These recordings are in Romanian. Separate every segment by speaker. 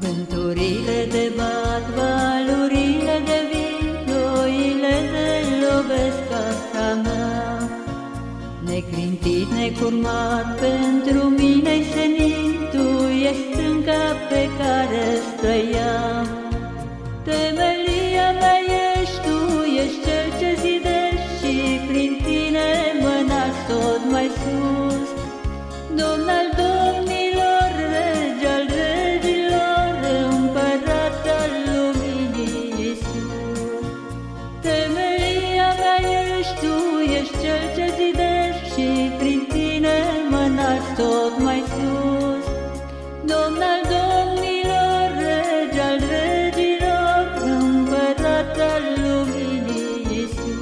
Speaker 1: Vânturile de bat, valurile de vin, ploile de lovesc casa mea. Neclintit, necurmat, pentru mine-i senin, Tu ești stânca pe care stăiam. Temelia mea ești Tu, ești Cel ce zidești și prin Tine mă înalți tot mai sus. Domn al domnilor, Rege al regilor, Împărat al luminii Iisus. Temelia mea ești Tu, ești Cel ce zidești și prin Tine mă înalți tot mai sus. Domn al domnilor, Rege al regilor, Împărat al luminii Iisus.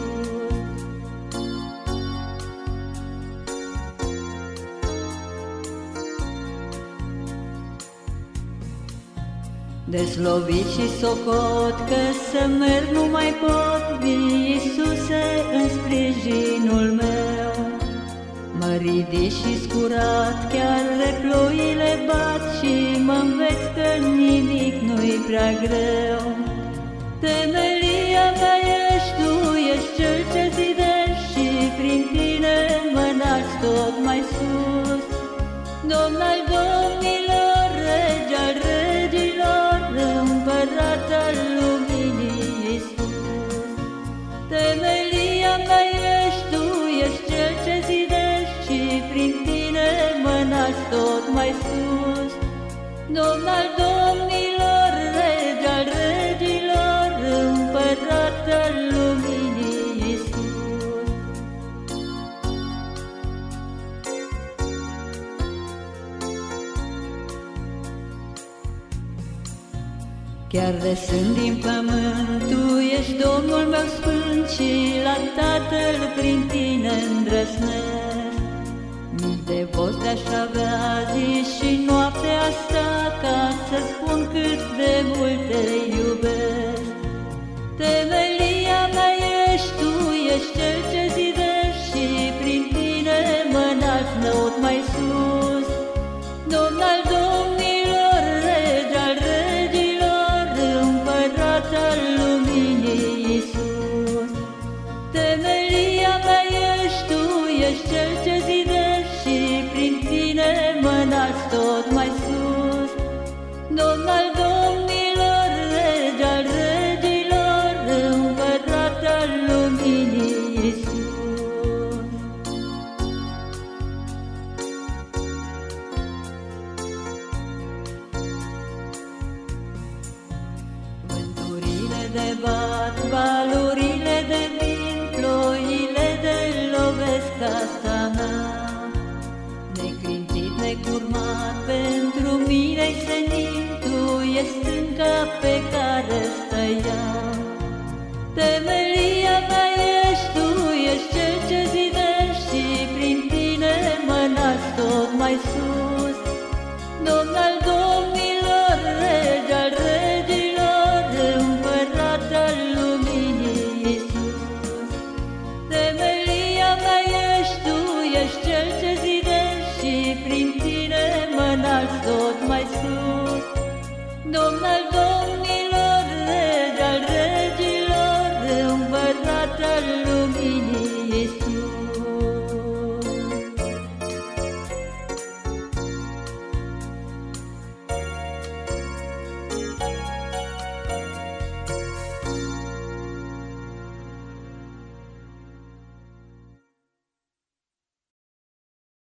Speaker 1: Deslovit și socot că să merg nu mai pot, vii, Iisuse, în sprijinul meu. Mă ridic și scurat, chiar de ploile bat și mă înveți că nimic nu-i prea greu. Temelia mea ești Tu, ești Cel ce zidești și prin Tine mă înalți tot mai sus. Domn al domnilor, Rege al regilor, Împărat al luminii Iisus. Temelia mea ești Tu, ești Cel ce zidești și prin Tine mă înalți tot mai sus. Domn al domnilor, Rege al regilor, Împărat al luminii Iisus. Chiar de sunt din pământ, Tu ești Domnul meu sfânt și la Tatăl prin Tine îndrăznesc. Mii de voci de-aș avea zi și noapte asta ca să spun cât de mult Te iubesc. Temelia mea ești Tu, ești Cel ce zidești și prin Tine mă înalți tot mai sus. Domn al domnilor, Rege al regilor, Împărat al luminii Iisus. Temelia mea ești Tu, ești Cel ce zidești și prin Tine mă înalți tot mai sus. Domn al domnilor, Rege al regilor, Împărat al luminii Iisus. Vânturile de bat, valurile de vin, ploile de lovesc casa mea. Neclintit, necurmat, pentru mine-i senin, Tu ești stânca pe care stăiam. Temelia mea ești Tu, ești Cel ce zidești și prin Tine mă înalți tot mai sus. Domn al domnilor, Rege al regilor, Împărat al luminii Iisus. Temelia mea ești Tu, ești Cel ce zidești și prin Tine mă înalți tot mai sus. Domn al